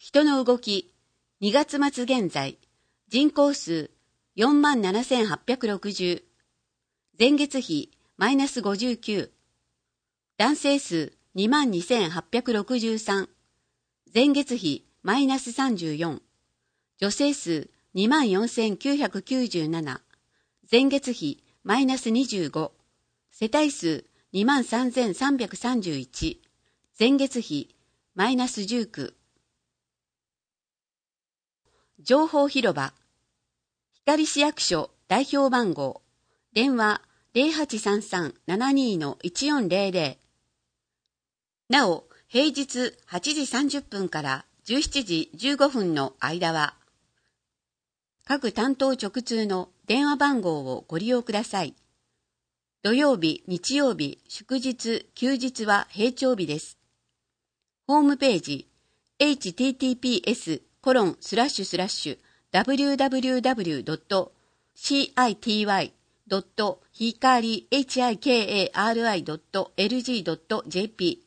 人の動き、2月末現在、人口数47,860、前月比マイナス59、男性数22,863、前月比マイナス34、女性数24,997、前月比マイナス25、世帯数23,331、前月比マイナス19。情報広場、光市役所代表番号、電話 0833-72-1400。なお、平日8時30分から17時15分の間は、各担当直通の電話番号をご利用ください。土曜日、日曜日、祝日、休日は平常日です。ホームページ、https://www.city.hikari.lg.jp/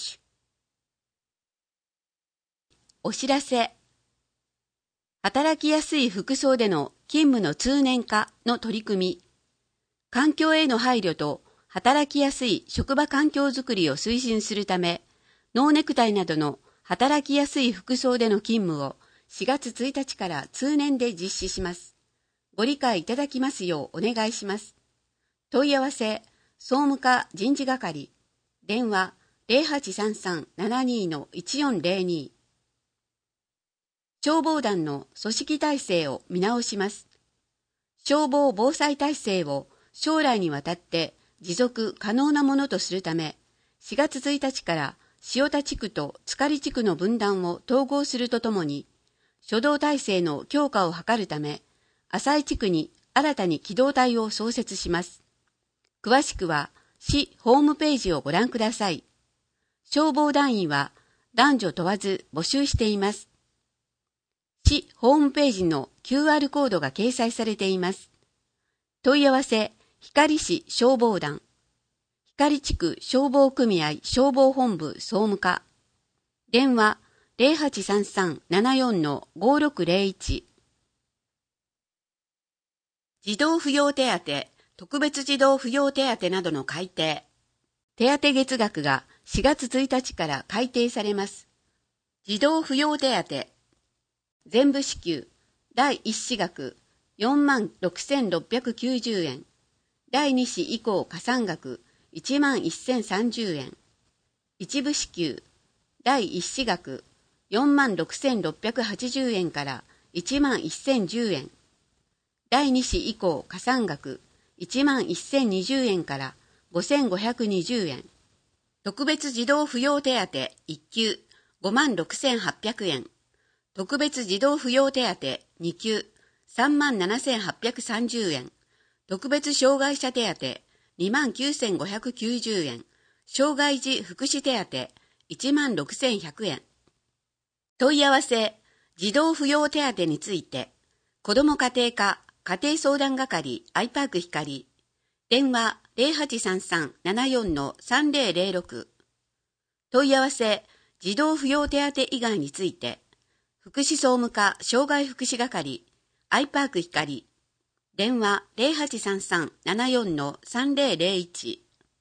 お知らせ。働きやすい服装での勤務の通年化の取り組み、環境への配慮と働きやすい職場環境づくりを推進するため、ノーネクタイなどの働きやすい服装での勤務を4月1日から通年で実施します。ご理解いただきますようお願いします。問い合わせ、総務課人事係、電話 0833-72-1402。消防団の組織体制を見直します。消防防災体制を将来にわたって持続可能なものとするため、4月1日から塩田地区と塚里地区の分団を統合するとともに、初動体制の強化を図るため、浅井地区に新たに機動隊を創設します。詳しくは市ホームページをご覧ください。消防団員は男女問わず募集しています。市ホームページの QR コードが掲載されています。問い合わせ、光市消防団、光地区消防組合消防本部総務課、電話 0833-74-5601。児童扶養手当、特別児童扶養手当などの改定。手当月額が4月1日から改定されます。児童扶養手当、全部支給、第1子額46,690円、第2子以降加算額11,030円、一部支給、第1子額46,680円から11,010円、第2子以降加算額11,020円から5,520円、特別児童扶養手当1級56,800円、特別児童扶養手当2級37,830円、特別障害者手当29,590円、障害児福祉手当16,100円。問い合わせ、児童扶養手当について、子ども家庭課家庭相談係アイパーク光、電話 0833-74-3006。問い合わせ、児童扶養手当以外について、福祉総務課障害福祉係アイパーク光、電話 0833-74-3001。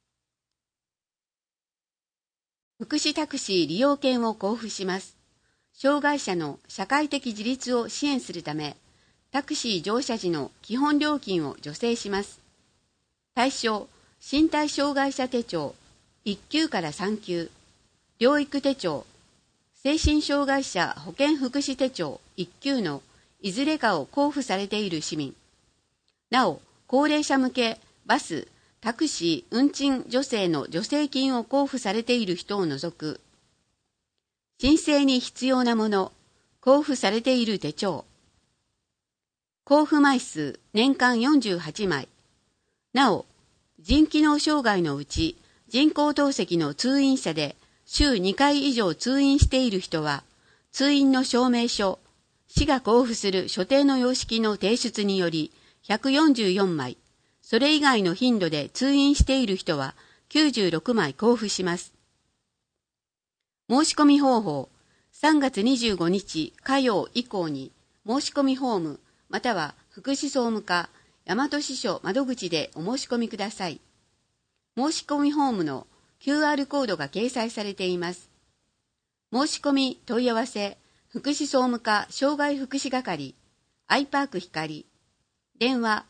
福祉タクシー利用券を交付します。障害者の社会的自立を支援するため、タクシー乗車時の基本料金を助成します。対象、身体障害者手帳1級から3級、療育手帳、精神障害者保健福祉手帳1級のいずれかを交付されている市民。なお、高齢者向けバス、タクシー運賃助成の助成金を交付されている人を除く、申請に必要なもの、交付されている手帳。交付枚数年間48枚。なお、腎機能障害のうち人工透析の通院者で週2回以上通院している人は、通院の証明書、市が交付する所定の様式の提出により144枚、それ以外の頻度で通院している人は96枚交付します。申し込み方法、 3月25日火曜以降に申し込みフォームまたは福祉総務課大和支所窓口でお申し込みください。申し込みフォームの QR コードが掲載されています。申し込み問い合わせ福祉総務課障害福祉係アイパーク光電話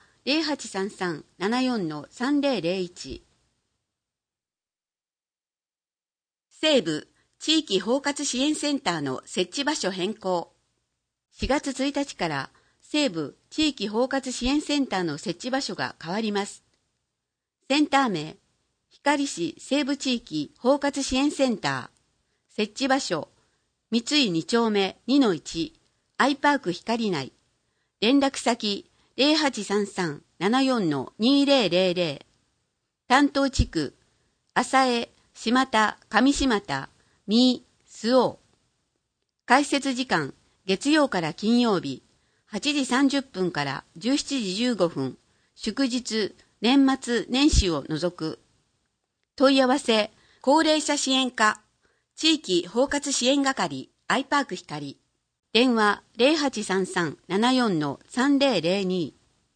0833-74-3001 西部地域包括支援センターの設置場所変更。4月1日から西部地域包括支援センターの設置場所が変わります。センター名、光市西部地域包括支援センター。設置場所、三井2丁目 2-1 アイパーク光内。連絡先 0833-74-2000。担当地区、浅江、島田、上島田、三井、周防。開設時間、月曜から金曜日、8時30分から17時15分、祝日、年末年始を除く。問い合わせ、高齢者支援課、地域包括支援係、アイパーク光。電話 0833-74-3002。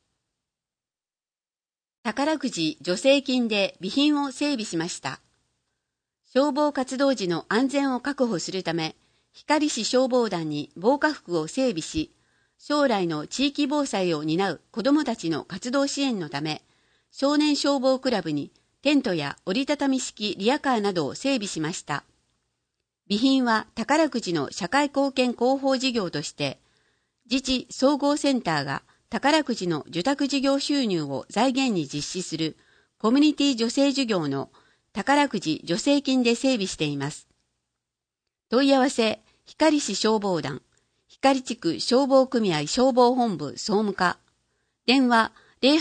宝くじ助成金で備品を整備しました。消防活動時の安全を確保するため、光市消防団に防火服を整備し、将来の地域防災を担う子どもたちの活動支援のため、少年消防クラブにテントや折りたたみ式リヤカーなどを整備しました。備品は宝くじの社会貢献広報事業として、自治総合センターが宝くじの受託事業収入を財源に実施するコミュニティ助成事業の宝くじ助成金で整備しています。問い合わせ、光市消防団、光地区消防組合消防本部総務課、電話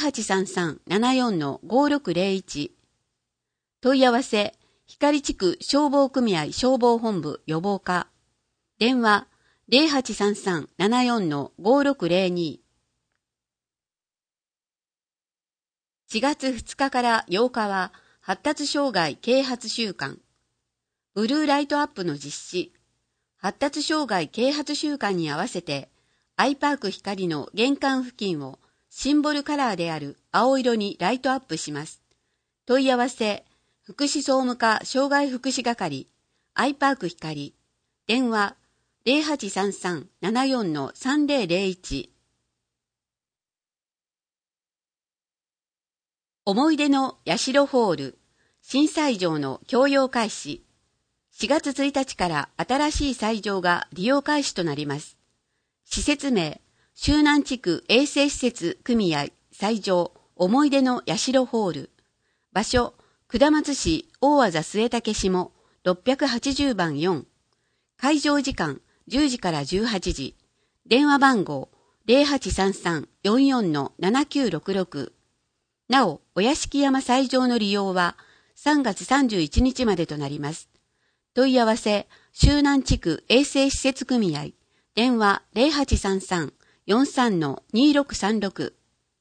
0833-74-5601。問い合わせ、光地区消防組合消防本部予防課、電話 0833-74-5602。4月2日から8日は、発達障害啓発週間、ブルーライトアップの実施、発達障害啓発週間に合わせて、アイパーク光の玄関付近をシンボルカラーである青色にライトアップします。問い合わせ、福祉総務課障害福祉係、アイパーク光、電話 0833-74-3001。思い出の社ホール、新斎場の共用開始。4月1日から新しい斎場が利用開始となります。施設名、周南地区衛生施設組合斎場思い出の社ホール。場所、下松市大字末竹下680番4。開場時間10時から18時。電話番号 0833-44-7966。なお、お屋敷山斎場の利用は3月31日までとなります。問い合わせ、周南地区衛生施設組合、電話 0833-43-2636。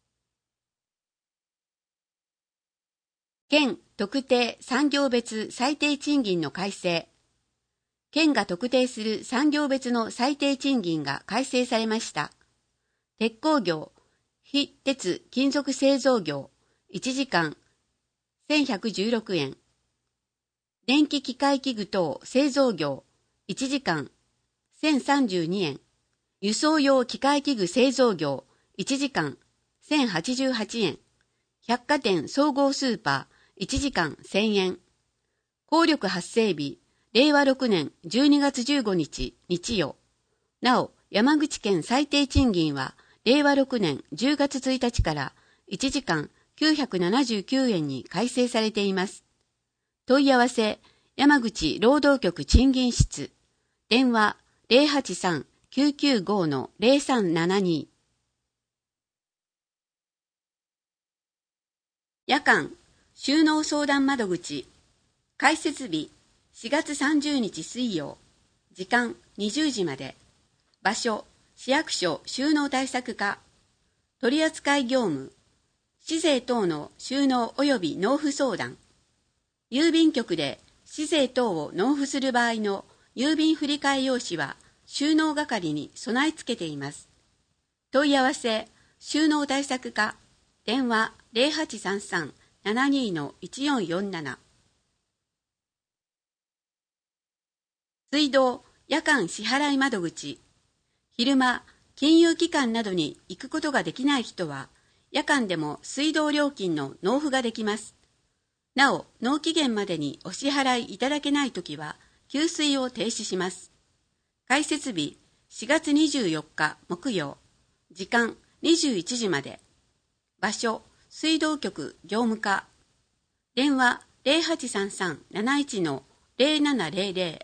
県特定産業別最低賃金の改正。県が特定する産業別の最低賃金が改正されました。鉄鋼業、非鉄金属製造業、1時間1116円。電気機械器具等製造業、1時間1032円。輸送用機械器具製造業、1時間1088円。百貨店総合スーパー、1時間1000円。効力発生日、令和6年12月15日日曜。なお、山口県最低賃金は、令和6年10月1日から1時間979円に改正されています。問い合わせ、山口労働局賃金室。電話 083-995-0372。夜間収納相談窓口。開設日4月30日水曜。時間20時まで。場所、市役所収納対策課。取扱業務、市税等の収納及び納付相談。郵便局で市税等を納付する場合の郵便振替用紙は収納係に備え付けています。問い合わせ、収納対策課、電話0833-72-1447。水道、夜間支払い窓口。昼間、金融機関などに行くことができない人は、夜間でも水道料金の納付ができます。なお、納期限までにお支払いいただけないときは、給水を停止します。開設日、4月24日木曜。時間、21時まで。場所、水道局業務課。電話、0833-71-0700。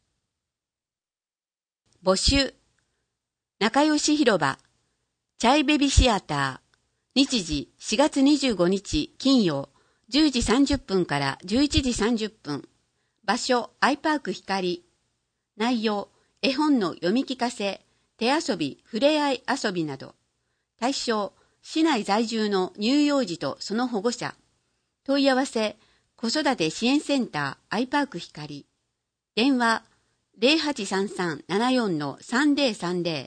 募集。仲良し広場。チャイベビシアター。日時、4月25日金曜。10時30分から11時30分。場所、アイパーク光。内容、絵本の読み聞かせ、手遊び、ふれあい遊びなど。対象、市内在住の乳幼児とその保護者。問い合わせ、子育て支援センター、アイパーク光。電話、0833-74-3030。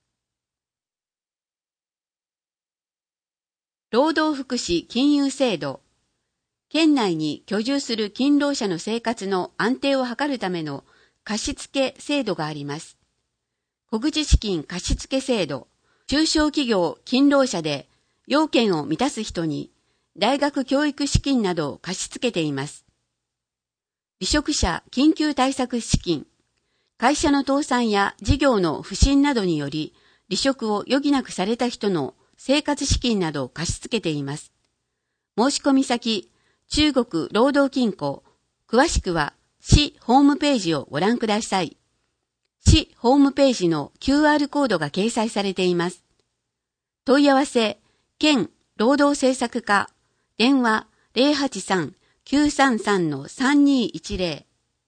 労働福祉金融制度。県内に居住する勤労者の生活の安定を図るための貸付制度があります。小口資金貸付制度。中小企業勤労者で要件を満たす人に大学教育資金などを貸し付けています。離職者緊急対策資金。会社の倒産や事業の不振などにより離職を余儀なくされた人の生活資金などを貸し付けています。申し込み先、中国労働金庫。詳しくは市ホームページをご覧ください。市ホームページの QR コードが掲載されています。問い合わせ、県労働政策課。電話083-933-3210。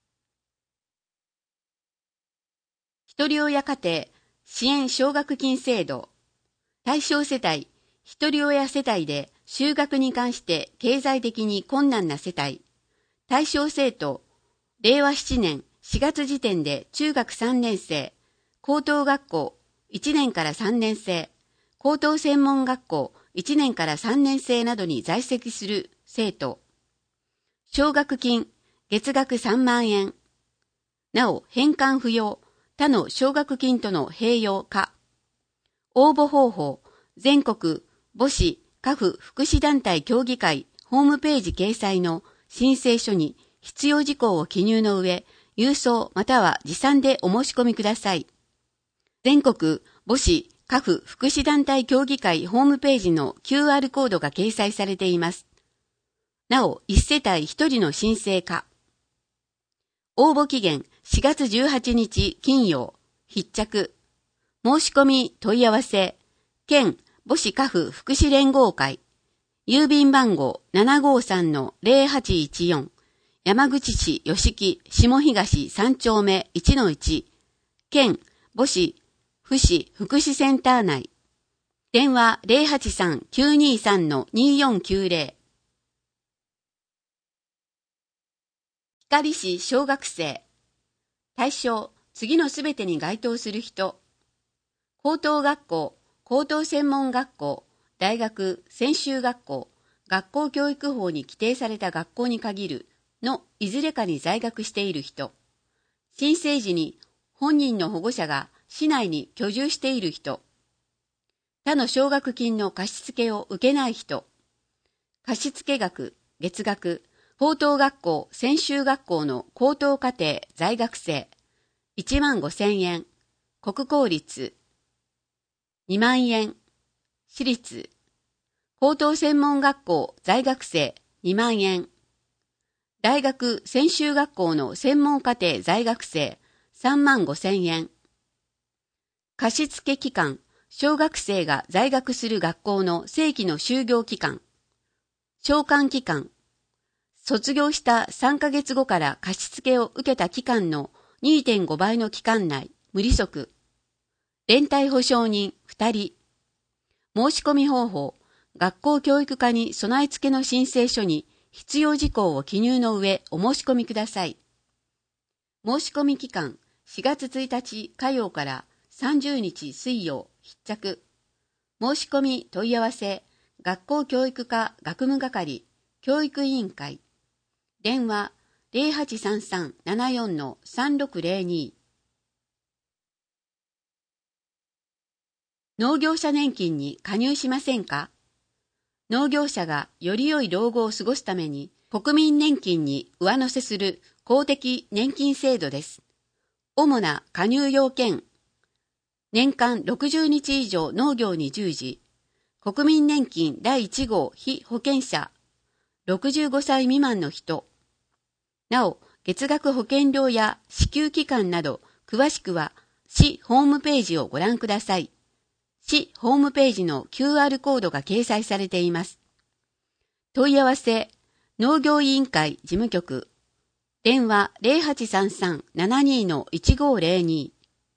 ひとり親家庭支援奨学金制度。対象世帯、ひとり親世帯で就学に関して経済的に困難な世帯。対象生徒、令和7年4月時点で中学3年生、高等学校1年から3年生、高等専門学校1年から3年生などに在籍する生徒。奨学金、月額3万円。なお、返還不要、他の奨学金との併用可。応募方法、全国母子家父福祉団体協議会ホームページ掲載の申請書に必要事項を記入の上、郵送または持参でお申し込みください。全国母子家父福祉団体協議会ホームページの QR コードが掲載されています。なお、1世帯1人の申請可。応募期限4月18日金曜、必着。申し込み問い合わせ、県母子家父福祉連合会、郵便番号 753-0814、山口市吉木下東3丁目 1-1、県母子福祉センター内。電話083-923-2490。光市小学生。対象、次のすべてに該当する人。高等学校、高等専門学校、大学、専修学校、学校教育法に規定された学校に限るのいずれかに在学している人。申請時に本人の保護者が市内に居住している人。他の奨学金の貸付を受けない人。貸付額、月額、高等学校、専修学校の高等課程在学生、15,000円。国公立、2万円。私立、高等専門学校在学生、2万円。大学専修学校の専門課程在学生、35,000円。貸付期間、小学生が在学する学校の正規の就業期間。償還期間、卒業した3ヶ月後から貸付を受けた期間の 2.5 倍の期間内、無利息。連帯保証人2人。申し込み方法、学校教育課に備え付けの申請書に必要事項を記入の上お申し込みください。 申し込み期間4月1日火曜から30日水曜必着。申し込み問い合わせ学校教育課学務係教育委員会電話 0833-74-3602。 農業者年金に加入しませんか？農業者がより良い老後を過ごすために国民年金に上乗せする公的年金制度です。主な加入要件、年間60日以上農業に従事、国民年金第1号被保険者、65歳未満の人。なお、月額保険料や支給期間など、詳しくは市ホームページをご覧ください。市ホームページの QR コードが掲載されています。問い合わせ、農業委員会事務局、電話 0833-72-1502。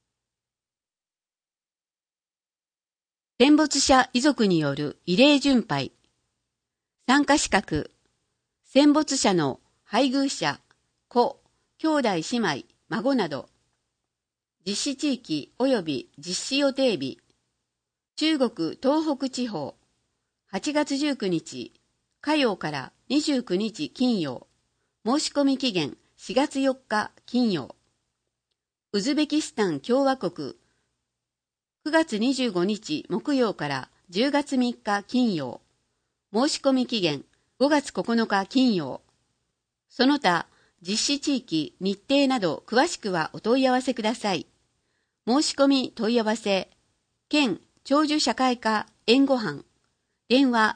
戦没者遺族による慰霊巡拝。参加資格、戦没者の配偶者、子、兄弟姉妹、孫など。実施地域及び実施予定日。中国東北地方、8月19日、火曜から29日金曜。申し込み期限4月4日金曜。ウズベキスタン共和国、9月25日木曜から10月3日金曜。申し込み期限5月9日金曜。その他、実施地域、日程など詳しくはお問い合わせください。申し込み問い合わせ、県長寿社会科援護班、電話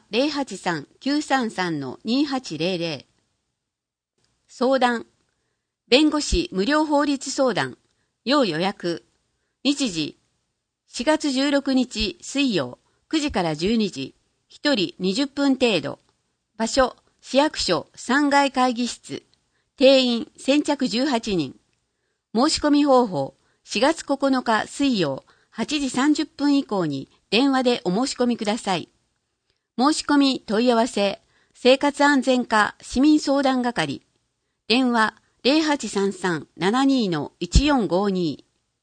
083-933-2800。相談、弁護士無料法律相談、要予約、日時、4月16日水曜9時から12時、1人20分程度、場所、市役所3階会議室、定員先着18人、申し込み方法、4月9日水曜8時30分以降に電話でお申し込みください。申し込み問い合わせ、生活安全課市民相談係、電話 0833-72-1452。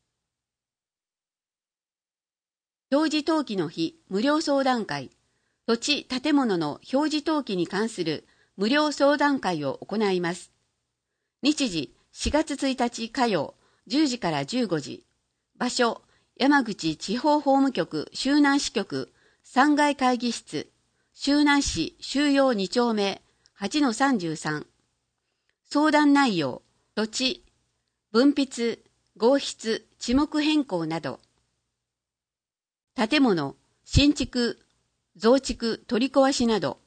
表示登記の日無料相談会、土地・建物の表示登記に関する無料相談会を行います。日時4月1日火曜10時から15時。場所、山口地方法務局周南支局3階会議室、周南市収容2丁目 8-33。相談内容、土地、分筆、合筆、地目変更など。建物、新築、増築、取り壊しなど。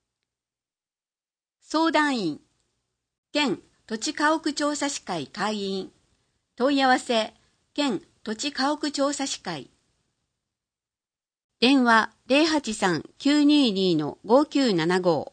相談員、県土地家屋調査士会会員。問い合わせ、県土地家屋調査士会。電話 083-922-5975。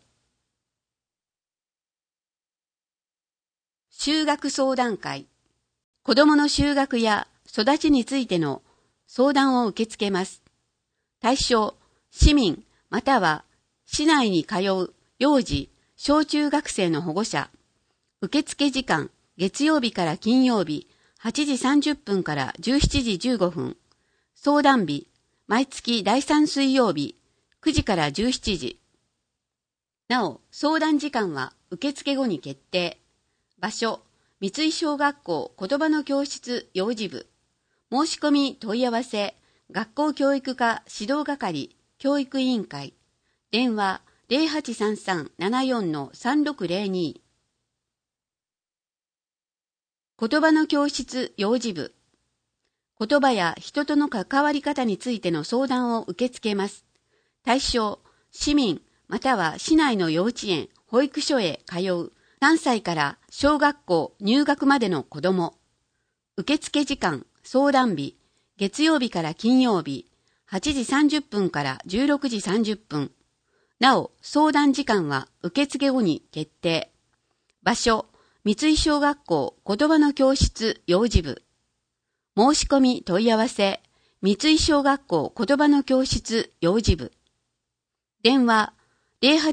就学相談会。子どもの就学や育ちについての相談を受け付けます。対象、市民または市内に通う幼児、小中学生の保護者。受付時間、月曜日から金曜日、8時30分から17時15分。相談日、毎月第3水曜日、9時から17時。なお、相談時間は受付後に決定。場所、三井小学校言葉の教室幼児部。申し込み問い合わせ、学校教育課指導係教育委員会。電話 0833-74-3602。言葉の教室幼児部。言葉や人との関わり方についての相談を受け付けます。対象、市民または市内の幼稚園、保育所へ通う3歳から小学校入学までの子ども。受付時間、相談日、月曜日から金曜日、8時30分から16時30分。なお、相談時間は受付後に決定。場所、三井小学校言葉の教室幼児部。申し込み問い合わせ、三井小学校言葉の教室幼児部。電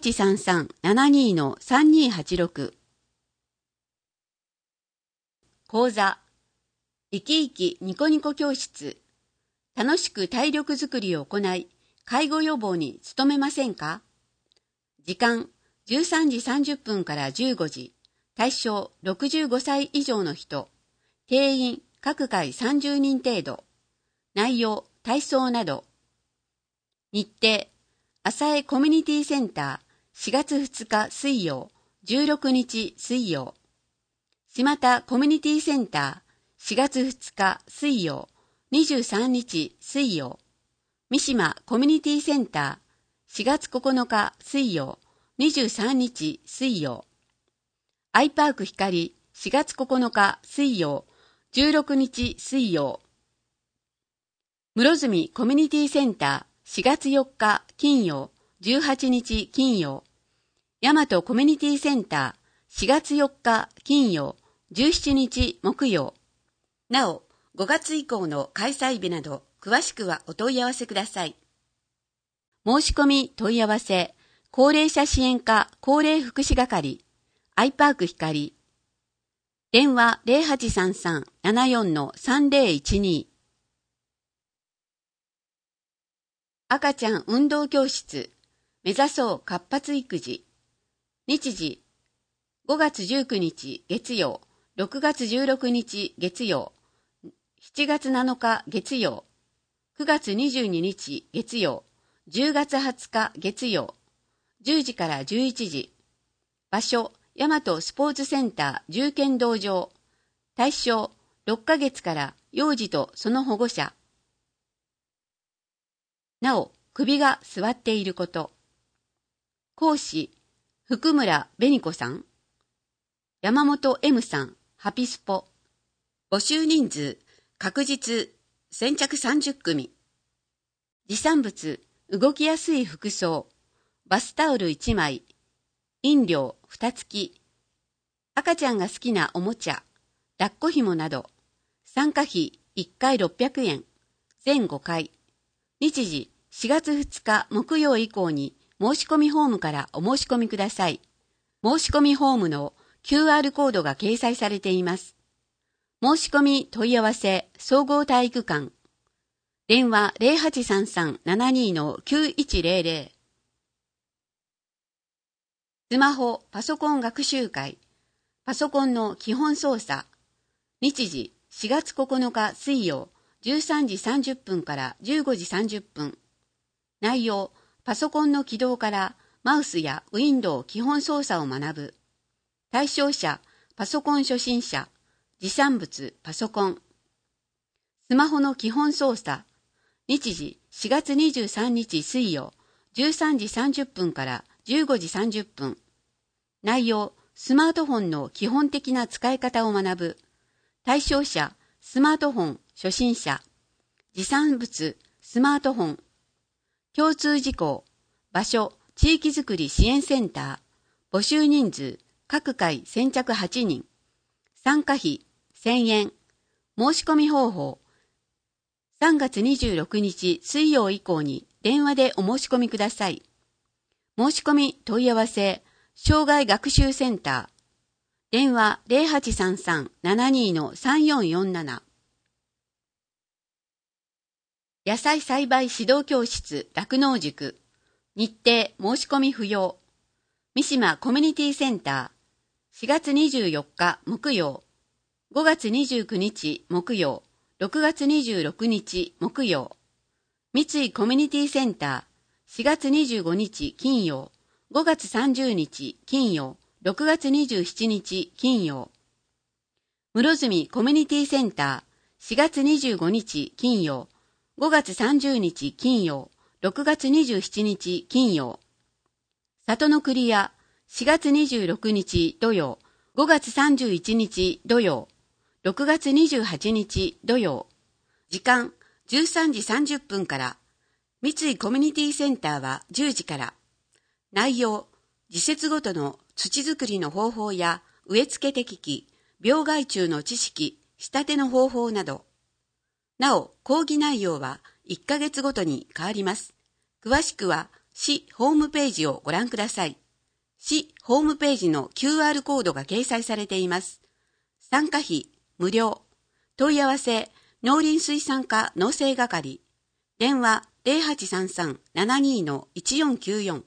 話、0833-72-3286。 講座、生き生きニコニコ教室、楽しく体力づくりを行い、介護予防に努めませんか？時間、13時30分から15時、対象65歳以上の人、定員各回30人程度、内容、体操など。日程、浅江コミュニティセンター4月2日水曜、16日水曜。島田コミュニティセンター4月2日水曜、23日水曜。三島コミュニティセンター4月9日水曜、23日水曜。アイパーク光4月9日水曜、16日水曜。室積コミュニティセンター4月4日金曜、18日金曜。大和コミュニティセンター4月4日金曜、17日木曜。なお、5月以降の開催日など、詳しくはお問い合わせください。申し込み問い合わせ、高齢者支援課高齢福祉係、アイパーク光。電話0833-74-3012。赤ちゃん運動教室、目指そう活発育児。日時、5月19日月曜、6月16日月曜、7月7日月曜、9月22日月曜、10月20日月曜、10時から11時。場所、大和スポーツセンター重剣道場。対象、6ヶ月から幼児とその保護者。なお、首が座っていること。講師、福村紅子さん。山本 M さん、ハピスポ。募集人数、確実、先着30組。持参物、動きやすい服装、バスタオル1枚、飲料2付き、赤ちゃんが好きなおもちゃ、抱っこ紐など、参加費1回600円、全5回。日時、4月2日木曜以降に申し込みフォームからお申し込みください。申し込みフォームの QR コードが掲載されています。申し込み問い合わせ総合体育館。電話0833-72-9100。スマホパソコン学習会。パソコンの基本操作。日時4月9日水曜13時30分から15時30分。内容、パソコンの起動からマウスやウィンドウ基本操作を学ぶ。対象者、パソコン初心者。持参物、パソコン。スマホの基本操作。日時4月23日水曜13時30分から15時30分。内容、スマートフォンの基本的な使い方を学ぶ。対象者、スマートフォン初心者。持参物、スマートフォン。共通事項、場所、地域づくり支援センター。募集人数、各回先着8人。参加費、1000円。申し込み方法。3月26日水曜以降に電話でお申し込みください。申し込み問い合わせ、障害学習センター。電話0833-72-3447。野菜栽培指導教室酪農塾。日程申し込み不要。三島コミュニティセンター。4月24日木曜。5月29日木曜。6月26日木曜。三井コミュニティセンター。4月25日金曜。5月30日金曜。6月27日金曜。室積コミュニティセンター。4月25日金曜。5月30日金曜。6月27日金曜。里のクリア。4月26日土曜。5月31日土曜。6月28日土曜。時間13時30分から。三井コミュニティセンターは10時から。内容、時節ごとの土作りの方法や植え付け適期、病害虫の知識、仕立ての方法など。なお、講義内容は1ヶ月ごとに変わります。詳しくは市ホームページをご覧ください。市ホームページの QR コードが掲載されています。参加費無料。問い合わせ、農林水産課農政係。電話0833-72-1494。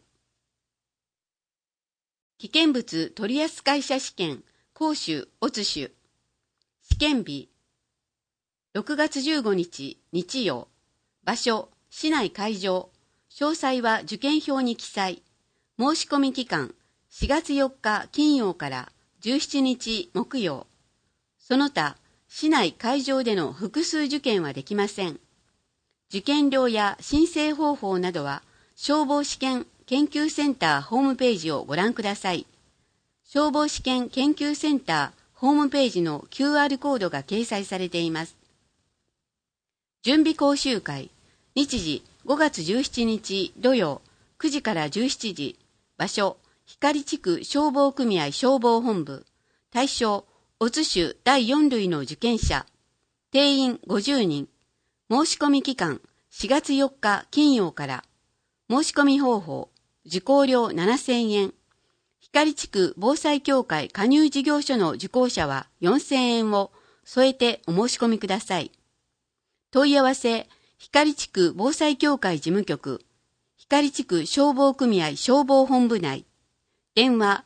危険物取扱者試験、講習、オツシュ。試験日、6月15日、日曜。場所、市内会場。詳細は受験票に記載。申し込み期間、4月4日金曜から17日木曜。その他、市内会場での複数受験はできません。受験料や申請方法などは、消防試験研究センターホームページをご覧ください。消防試験研究センターホームページの QR コードが掲載されています。準備講習会、日時5月17日土曜9時から17時、場所、光地区消防組合消防本部、対象、オツ種第4類の受験者、定員50人、申し込み期間4月4日金曜から、申し込み方法、受講料7000円、光地区防災協会加入事業所の受講者は4000円を添えてお申し込みください。問い合わせ、光地区防災協会事務局、光地区消防組合消防本部内、電話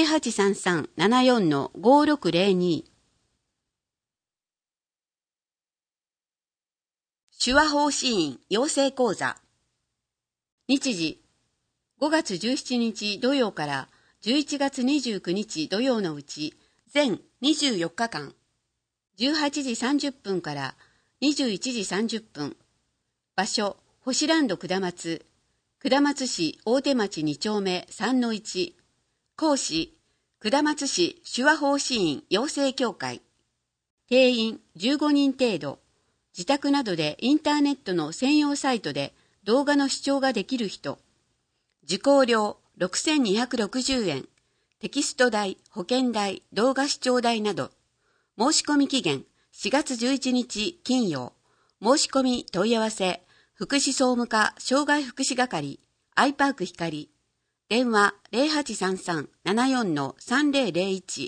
0833-74-5602。手話法師院養成講座。日時、5月17日土曜から11月29日土曜のうち、全24日間、18時30分から21時30分。場所、星ランド下松。下松市大手町2丁目3-1。講師、下松市手話法師院養成協会。定員15人程度。自宅などでインターネットの専用サイトで動画の視聴ができる人。受講料6260円。テキスト代、保険代、動画視聴代など。申し込み期限4月11日金曜。申し込み問い合わせ、福祉総務課障害福祉係、アイパーク光。電話0833-74-3001。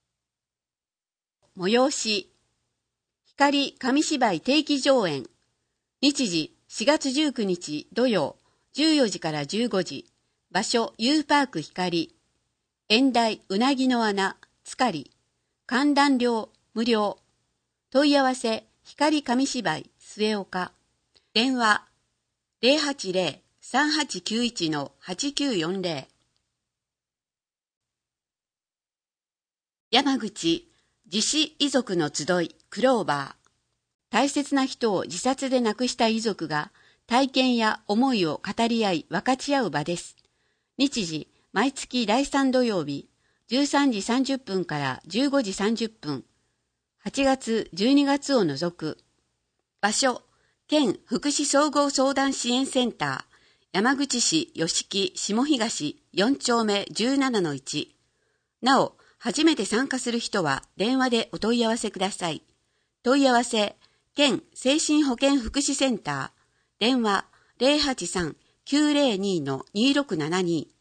催し、光紙芝居定期上演。日時4月19日土曜14時から15時。場所 U パーク光。演題うなぎの穴、つかり。観覧料無料。問い合わせ、光紙芝居末岡。電話080-3891-8940。山口自死遺族の集いクローバー。大切な人を自殺で亡くした遺族が体験や思いを語り合い分かち合う場です。日時毎月第3土曜日13時30分から15時30分。8月12月を除く。場所、県福祉総合相談支援センター、山口市吉木下東4丁目 17-1。なお、初めて参加する人は電話でお問い合わせください。問い合わせ、県精神保健福祉センター、電話083-902-2672。